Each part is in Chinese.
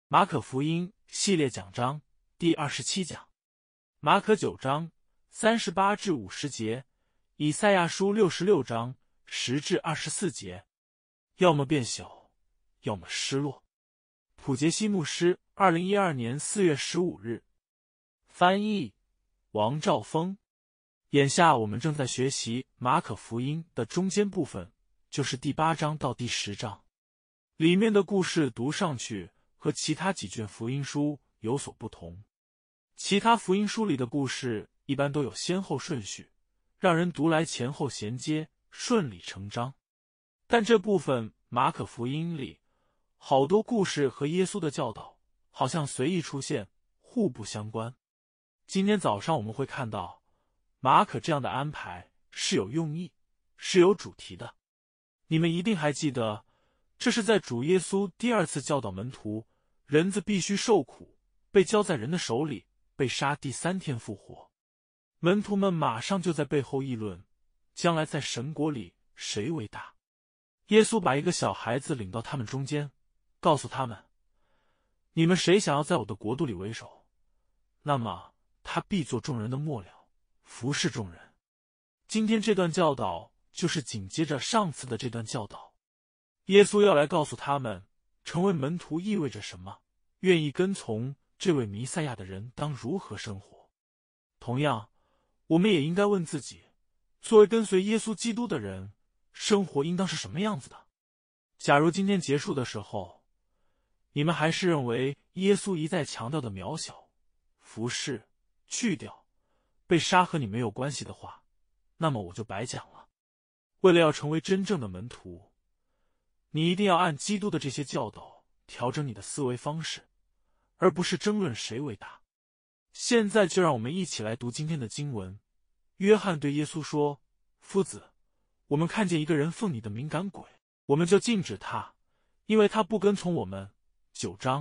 马可福音系列讲章第27讲，马可9章38至50节，以赛亚书66章10至24节。要么变小，要么失落。普杰西牧师2012年4月15日。翻译王兆峰。眼下我们正在学习马可福音的中间部分，就是第8章到第10章。里面的故事读上去和其他几卷福音书有所不同。其他福音书里的故事一般都有先后顺序，让人读来前后衔接，顺理成章。但这部分马可福音里，好多故事和耶稣的教导好像随意出现，互不相关。今天早上我们会看到，马可这样的安排是有用意，是有主题的。你们一定还记得，这是在主耶稣第2次教导门徒，人子必须受苦，被交在人的手里，被杀，第3天复活。门徒们马上就在背后议论，将来在神国里谁为大。耶稣把一个小孩子领到他们中间，告诉他们，你们谁想要在我的国度里为首，那么他必做众人的末了，服侍众人。今天这段教导就是紧接着上次的这段教导。耶稣要来告诉他们，成为门徒意味着什么，愿意跟从这位弥赛亚的人当如何生活。同样，我们也应该问自己，作为跟随耶稣基督的人，生活应当是什么样子的？假如今天结束的时候，你们还是认为耶稣一再强调的渺小、服侍、去掉、被杀和你没有关系的话，那么我就白讲了。为了要成为真正的门徒，你一定要按基督的这些教导调整你的思维方式，而不是争论谁为大。现在就让我们一起来读今天的经文。约翰对耶稣说，夫子，我们看见一个人奉你的名赶鬼，我们就禁止他，因为他不跟从我们。9章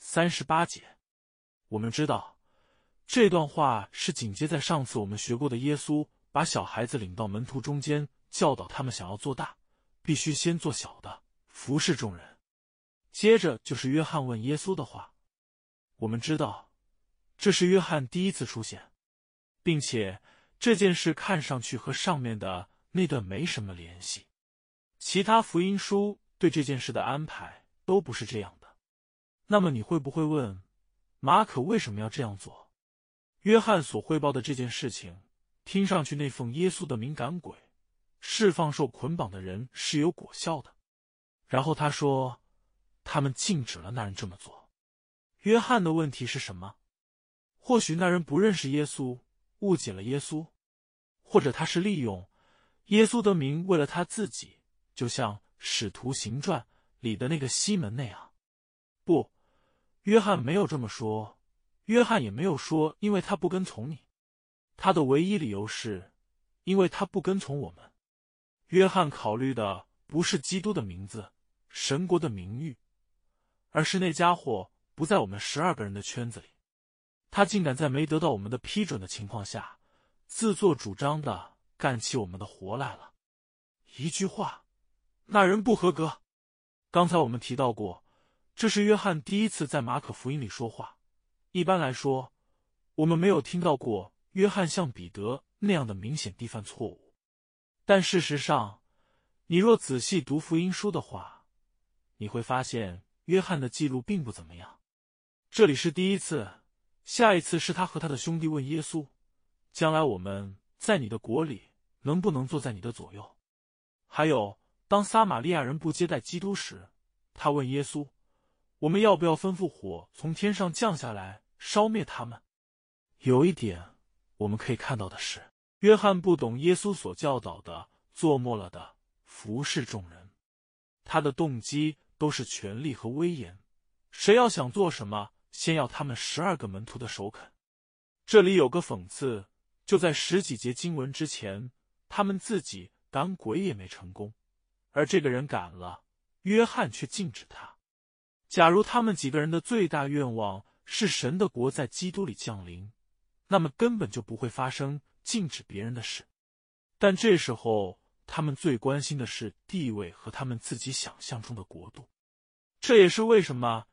38节。我们知道，这段话是紧接在上次我们学过的耶稣把小孩子领到门徒中间，教导他们想要做大，必须先做小的，服侍众人。接着就是约翰问耶稣的话。我们知道，这是约翰第1次出现，并且这件事看上去和上面的那段没什么联系。其他福音书对这件事的安排都不是这样的。那么你会不会问，马可为什么要这样做？约翰所汇报的这件事情，听上去那奉耶稣的名赶鬼，释放受捆绑的人是有果效的。然后他说，他们禁止了那人这么做。约翰的问题是什么？或许那人不认识耶稣，误解了耶稣，或者他是利用耶稣的名为了他自己，就像《使徒行传》里的那个西门那样。不，约翰没有这么说。约翰也没有说因为他不跟从你，他的唯一理由是因为他不跟从我们。约翰考虑的不是基督的名字、神国的名誉，而是那家伙不在我们12个人的圈子里。他竟敢在没得到我们的批准的情况下，自作主张的干起我们的活来了。一句话，那人不合格。刚才我们提到过，这是约翰第1次在马可福音里说话。一般来说，我们没有听到过约翰像彼得那样的明显地犯错误。但事实上，你若仔细读福音书的话，你会发现约翰的记录并不怎么样。这里是第1次，下一次是他和他的兄弟问耶稣，将来我们在你的国里能不能坐在你的左右？还有，当撒玛利亚人不接待基督时，他问耶稣，我们要不要吩咐火从天上降下来烧灭他们？有一点我们可以看到的是，约翰不懂耶稣所教导的做末了的服侍众人，他的动机都是权力和威严，谁要想做什么，先要他们12个门徒的首肯。这里有个讽刺，就在10几节经文之前，他们自己赶鬼也没成功，而这个人赶了，约翰却禁止他。假如他们几个人的最大愿望是神的国在基督里降临，那么根本就不会发生禁止别人的事。但这时候他们最关心的是地位和他们自己想象中的国度。这也是为什么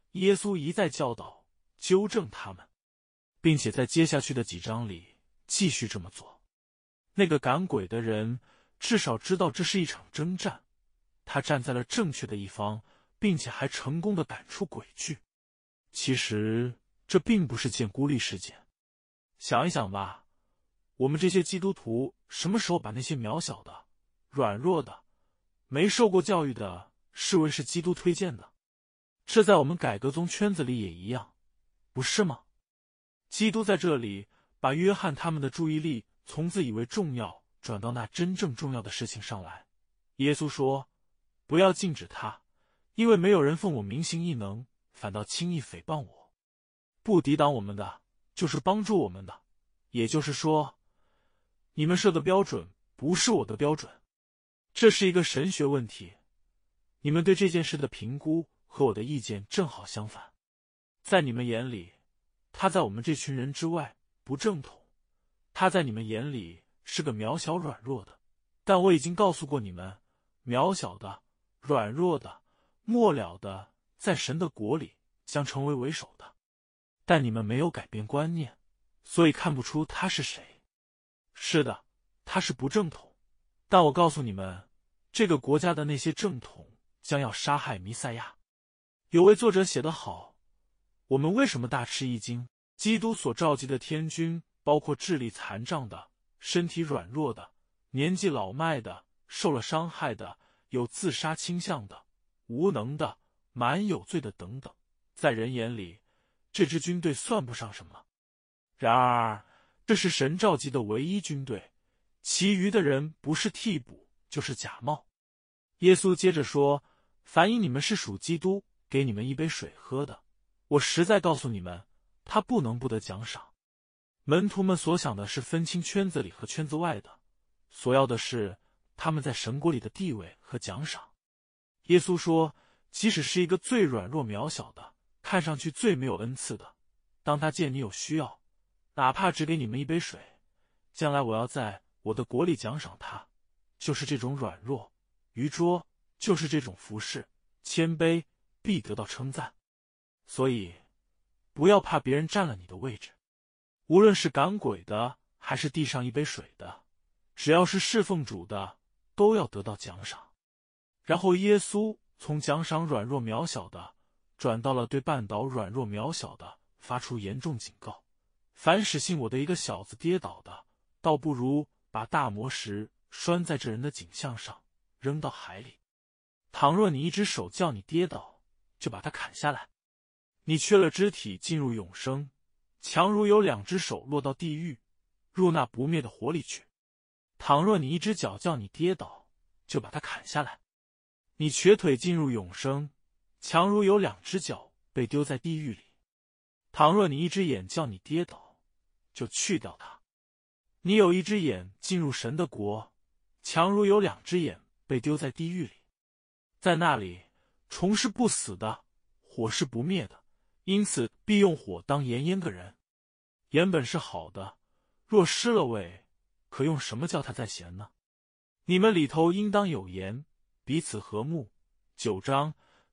耶稣一再教导、纠正他们，并且在接下去的几章里继续这么做。那个赶鬼的人至少知道这是一场征战，他站在了正确的一方，并且还成功地赶出鬼去。其实这并不是件孤立事件。想一想吧，我们这些基督徒什么时候把那些渺小的、软弱的、没受过教育的视为是基督推荐的？这在我们改革宗圈子里也一样，不是吗？基督在这里把约翰他们的注意力从自以为重要转到那真正重要的事情上来。耶稣说，不要禁止他，因为没有人奉我名行异能，反倒轻易诽谤我。不抵挡我们的，就是帮助我们的。也就是说，你们设的标准不是我的标准。这是一个神学问题，你们对这件事的评估和我的意见正好相反。在你们眼里，他在我们这群人之外不正统，他在你们眼里是个渺小软弱的。但我已经告诉过你们，渺小的、软弱的、末了的，在神的国里将成为为首的。但你们没有改变观念，所以看不出他是谁。是的，他是不正统，但我告诉你们，这个国家的那些正统将要杀害弥赛亚。有位作者写得好，我们为什么大吃一惊？基督所召集的天军，包括智力残障的、身体软弱的、年纪老迈的、受了伤害的、有自杀倾向的、无能的、满有罪的等等，在人眼里，这支军队算不上什么。然而，这是神召集的唯一军队，其余的人不是替补，就是假冒。耶稣接着说，凡因你们是属基督，给你们一杯水喝的，我实在告诉你们，他不能不得奖赏。门徒们所想的是分清圈子里和圈子外的，所要的是他们在神国里的地位和奖赏。耶稣说，即使是一个最软弱渺小的，看上去最没有恩赐的，当他见你有需要，哪怕只给你们一杯水，将来我要在我的国里奖赏他。就是这种软弱、愚拙，就是这种服侍、谦卑，必得到称赞。所以不要怕别人占了你的位置，无论是赶鬼的还是递上一杯水的，只要是侍奉主的，都要得到奖赏。然后耶稣从奖赏软弱渺小的转到了对绊倒软弱渺小的发出严重警告，凡使信我的一个小子跌倒的，倒不如把大磨石拴在这人的颈项上，扔到海里。倘若你一只手叫你跌倒，就把它砍下来。你缺了肢体进入永生，强如有两只手落到地狱，入那不灭的火里去。倘若你一只脚叫你跌倒，就把它砍下来。你瘸腿进入永生，强如有两只脚被丢在地狱里。倘若你一只眼叫你跌倒，就去掉它。你有一只眼进入神的国，强如有两只眼被丢在地狱里。在那里，虫是不死的，火是不灭的，因此必用火当盐腌个人。盐本是好的，若失了味，可用什么叫它再咸呢？你们里头应当有盐，彼此和睦。9章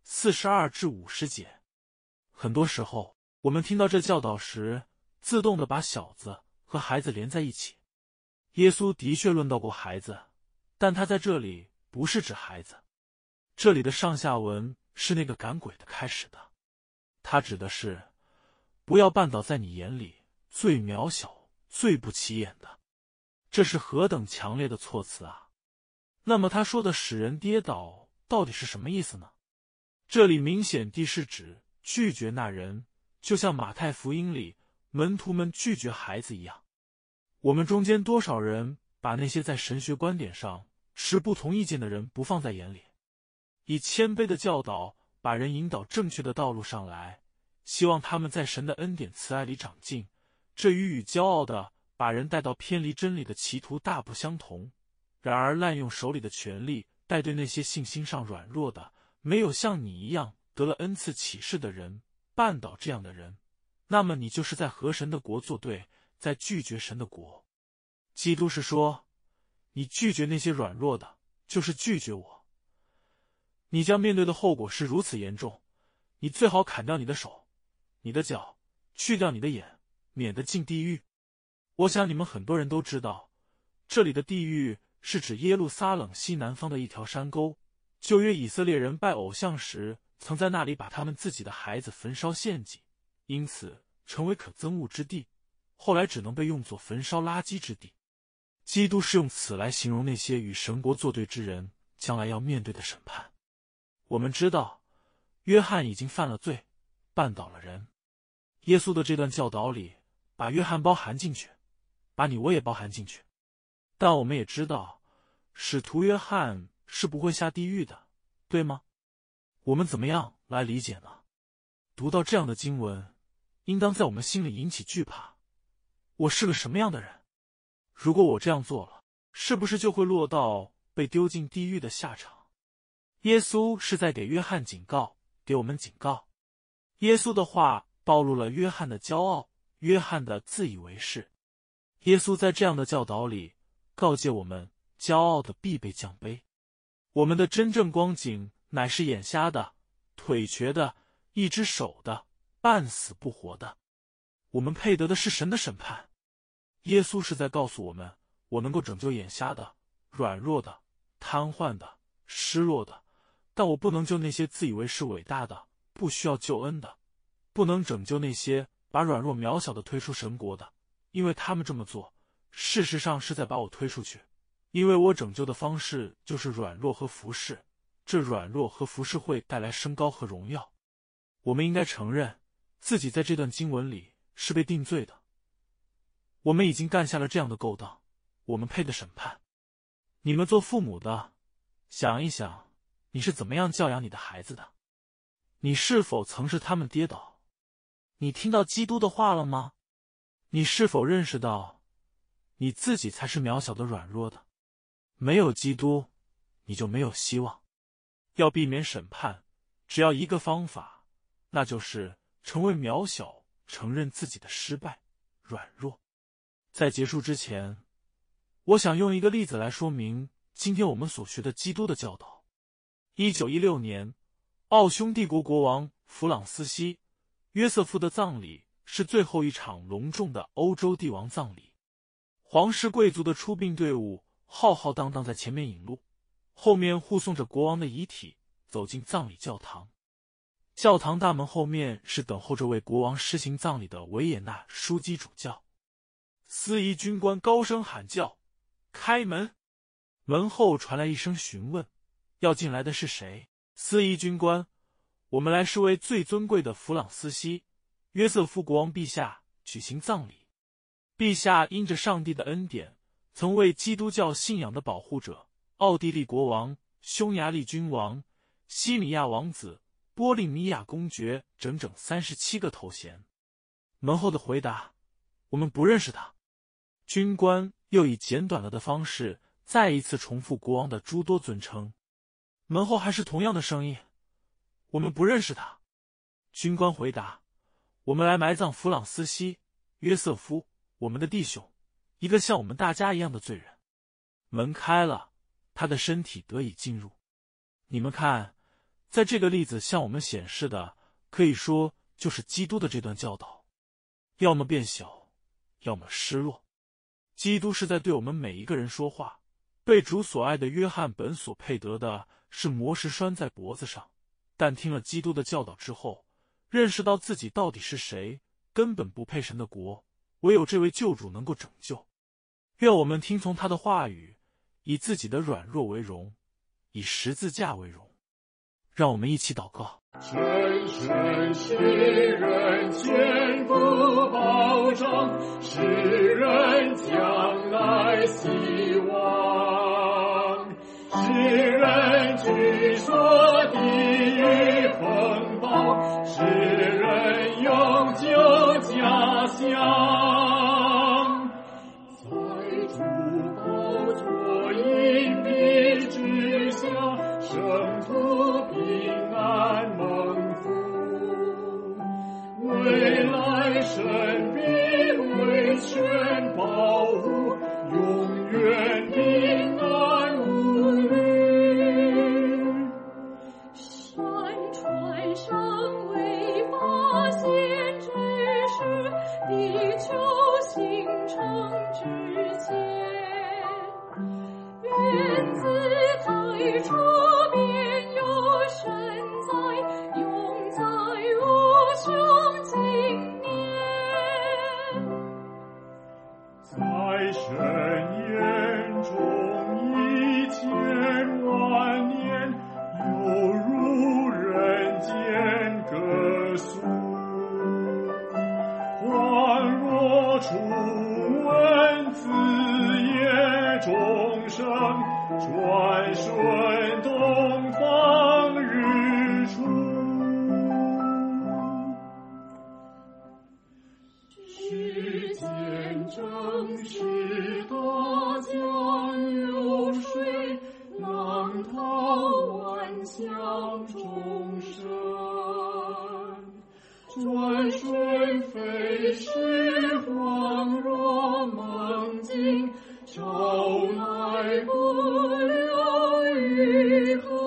42至50节。很多时候，我们听到这教导时，自动地把小子和孩子连在一起。耶稣的确论到过孩子，但他在这里不是指孩子。这里的上下文是那个赶鬼的开始的，他指的是不要绊倒在你眼里最渺小、最不起眼的。这是何等强烈的措辞啊！那么他说的使人跌倒到底是什么意思呢？这里明显地是指拒绝那人，就像马太福音里门徒们拒绝孩子一样。我们中间多少人把那些在神学观点上持不同意见的人不放在眼里，以谦卑的教导把人引导正确的道路上来，希望他们在神的恩典慈爱里长进，这与骄傲的把人带到偏离真理的歧途大不相同。然而滥用手里的权力带对那些信心上软弱的，没有像你一样得了恩赐启示的人，绊倒这样的人，那么你就是在和神的国作对，在拒绝神的国。基督是说，你拒绝那些软弱的，就是拒绝我。你将面对的后果是如此严重， 你最好砍掉你的手、你的脚，去掉你的眼，免得进地狱。我想你们很多人都知道，这里的地狱是指耶路撒冷西南方的一条山沟。旧约以色列人拜偶像时，曾在那里把他们自己的孩子焚烧献祭，因此成为可憎恶之地，后来只能被用作焚烧垃圾之地。基督是用此来形容那些与神国作对之人将来要面对的审判。我们知道，约翰已经犯了罪，绊倒了人。耶稣的这段教导里，把约翰包含进去，把你我也包含进去。但我们也知道，使徒约翰是不会下地狱的，对吗？我们怎么样来理解呢？读到这样的经文，应当在我们心里引起惧怕。我是个什么样的人？如果我这样做了，是不是就会落到被丢进地狱的下场？耶稣是在给约翰警告，给我们警告。耶稣的话暴露了约翰的骄傲，约翰的自以为是。耶稣在这样的教导里告诫我们，骄傲的必被降卑。我们的真正光景乃是眼瞎的、腿瘸的、一只手的、半死不活的。我们配得的是神的审判。耶稣是在告诉我们，我能够拯救眼瞎的、软弱的、瘫痪的、失落的，但我不能救那些自以为是伟大的、不需要救恩的，不能拯救那些把软弱渺小的推出神国的，因为他们这么做，事实上是在把我推出去。因为我拯救的方式就是软弱和服侍，这软弱和服侍会带来升高和荣耀。我们应该承认，自己在这段经文里是被定罪的。我们已经干下了这样的勾当，我们配的审判。你们做父母的，想一想，你是怎么样教养你的孩子的？你是否曾是他们跌倒？你听到基督的话了吗？你是否认识到，你自己才是渺小的、软弱的？没有基督，你就没有希望。要避免审判，只要一个方法，那就是成为渺小，承认自己的失败、软弱。在结束之前，我想用一个例子来说明今天我们所学的基督的教导。1916年，奥匈帝国国王弗朗斯西·约瑟夫的葬礼是最后一场隆重的欧洲帝王葬礼。皇室贵族的出殡队伍浩浩荡荡在前面引路，后面护送着国王的遗体走进葬礼教堂。教堂大门后面是等候着为国王施行葬礼的维也纳枢机主教。司仪军官高声喊叫：“开门！”门后传来一声询问：“要进来的是谁？”司仪军官：“我们来是为最尊贵的弗朗斯西·约瑟夫国王陛下举行葬礼。陛下因着上帝的恩典，曾为基督教信仰的保护者奥地利国王、匈牙利君王、西米亚王子、波利米亚公爵整整37个头衔。”门后的回答：“我们不认识他。”军官又以简短了的方式再一次重复国王的诸多尊称。门后还是同样的声音：“我们不认识他。”军官回答：“我们来埋葬弗朗斯西·约瑟夫，我们的弟兄，一个像我们大家一样的罪人。”门开了，他的身体得以进入。你们看，在这个例子向我们显示的，可以说就是基督的这段教导：要么变小，要么失落。基督是在对我们每一个人说话。被主所爱的约翰本所配得的是磨石拴在脖子上，但听了基督的教导之后，认识到自己到底是谁，根本不配神的国，唯有这位救主能够拯救。愿我们听从他的话语，以自己的软弱为荣，以十字架为荣。让我们一起祷告。 神圣使人坚固保障，使人将来希望，使人居所地狱风暴，使人永久家乡。在主宝座荫蔽之下，圣徒平安蒙福，未来神必为全保护，永远平安无虑。 山川上转瞬东方日出。时间正是大江流水，浪涛万象众生。转瞬飞逝，恍若梦境，朝来不留余恨。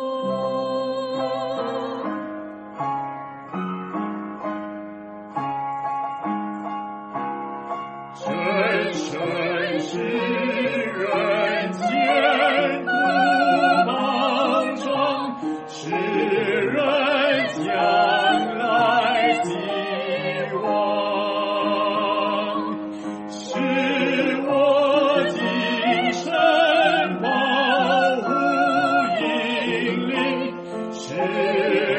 真身是人间不保障，是人将来寄望，是我今生保护引领，是